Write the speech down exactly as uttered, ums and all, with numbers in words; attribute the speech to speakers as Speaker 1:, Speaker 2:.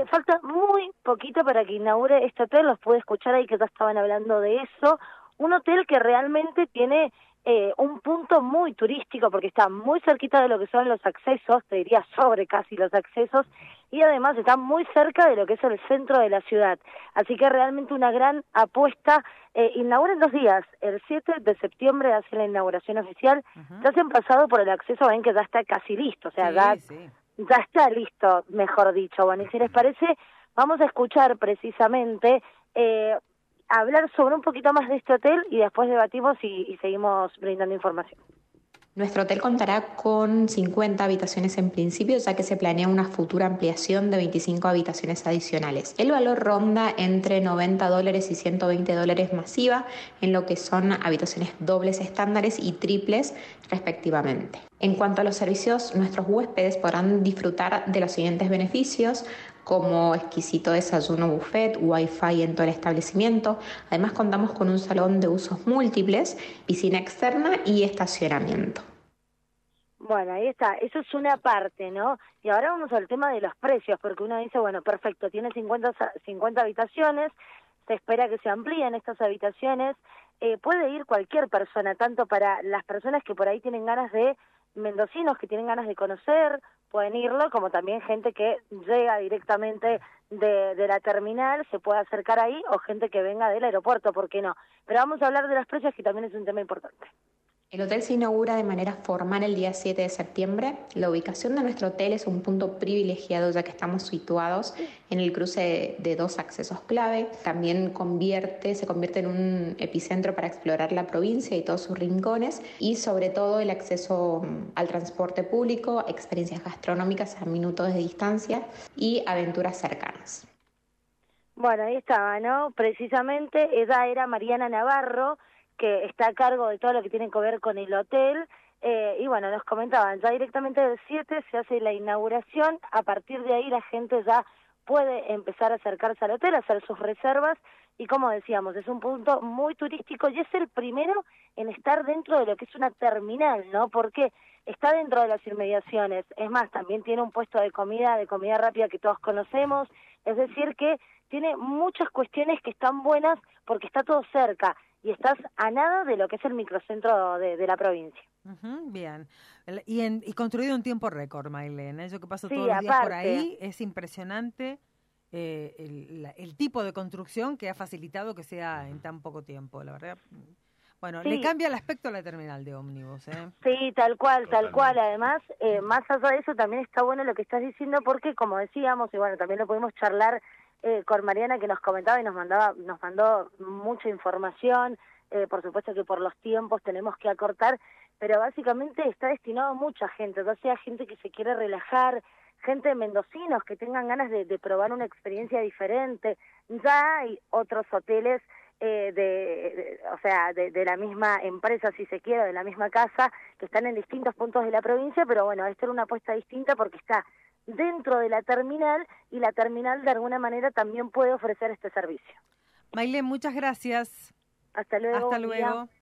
Speaker 1: falta muy poquito para que inaugure este hotel, los pude escuchar ahí que ya estaban hablando de eso, un hotel que realmente tiene eh, un punto muy turístico porque está muy cerquita de lo que son los accesos, te diría sobre casi los accesos, y además está muy cerca de lo que es el centro de la ciudad, así que realmente una gran apuesta. Eh, inaugura en dos días, el siete de septiembre hace la inauguración oficial, uh-huh. Ya se han pasado por el acceso, ven que ya está casi listo, o sea,
Speaker 2: sí,
Speaker 1: ya,
Speaker 2: sí.
Speaker 1: ya está listo, mejor dicho. Bueno, y si les parece, vamos a escuchar precisamente, eh, hablar sobre un poquito más de este hotel y después debatimos y, y seguimos brindando información.
Speaker 3: Nuestro hotel contará con cincuenta habitaciones en principio, ya que se planea una futura ampliación de veinticinco habitaciones adicionales. El valor ronda entre noventa dólares y ciento veinte dólares masiva, en lo que son habitaciones dobles estándares y triples respectivamente. En cuanto a los servicios, nuestros huéspedes podrán disfrutar de los siguientes beneficios, como exquisito desayuno buffet, wifi en todo el establecimiento. Además contamos con un salón de usos múltiples, piscina externa y estacionamiento.
Speaker 1: Bueno, ahí está, eso es una parte, ¿no? Y ahora vamos al tema de los precios, porque uno dice, bueno, perfecto, tiene cincuenta, cincuenta habitaciones, se espera que se amplíen estas habitaciones, eh, puede ir cualquier persona, tanto para las personas que por ahí tienen ganas de, mendocinos que tienen ganas de conocer, pueden irlo, como también gente que llega directamente de, de la terminal, se puede acercar ahí, o gente que venga del aeropuerto, ¿por qué no? Pero vamos a hablar de los precios, que también es un tema importante.
Speaker 3: El hotel se inaugura de manera formal el día siete de septiembre. La ubicación de nuestro hotel es un punto privilegiado, ya que estamos situados en el cruce de, de dos accesos clave. También convierte, se convierte en un epicentro para explorar la provincia y todos sus rincones, y sobre todo el acceso al transporte público, experiencias gastronómicas a minutos de distancia y aventuras cercanas.
Speaker 1: Bueno, ahí estaba, ¿no? Precisamente ella era Mariana Navarro, que está a cargo de todo lo que tiene que ver con el hotel, eh, y bueno, nos comentaban, ya directamente del siete se hace la inauguración, a partir de ahí la gente ya puede empezar a acercarse al hotel, a hacer sus reservas, y como decíamos, es un punto muy turístico y es el primero en estar dentro de lo que es una terminal, ¿no? Porque está dentro de las inmediaciones, es más, también tiene un puesto de comida, de comida rápida que todos conocemos, es decir que tiene muchas cuestiones que están buenas porque está todo cerca, y estás a nada de lo que es el microcentro de, de la provincia.
Speaker 2: Uh-huh, bien. Y, en, y construido en tiempo récord, Maylene. Yo que paso
Speaker 1: Sí,
Speaker 2: todos los días
Speaker 1: aparte.
Speaker 2: por ahí, es impresionante eh, el, la, el tipo de construcción que ha facilitado que sea en tan poco tiempo, la verdad. Bueno, sí. Le cambia el aspecto a la terminal de ómnibus, ¿eh?
Speaker 1: Sí, tal cual, tal Totalmente. cual. Además, eh, más allá de eso, también está bueno lo que estás diciendo porque, como decíamos, y bueno, también lo pudimos charlar Eh, con Mariana, que nos comentaba y nos mandaba, nos mandó mucha información, eh, por supuesto que por los tiempos tenemos que acortar, pero básicamente está destinado a mucha gente, ya sea gente que se quiere relajar, gente de mendocinos que tengan ganas de, de probar una experiencia diferente. Ya hay otros hoteles eh, de, de, o sea, de, de la misma empresa, si se quiere, de la misma casa, que están en distintos puntos de la provincia, pero bueno, esta era una apuesta distinta porque está dentro de la terminal, y la terminal de alguna manera también puede ofrecer este servicio.
Speaker 2: Maylene, muchas gracias.
Speaker 1: Hasta luego.
Speaker 2: Hasta luego.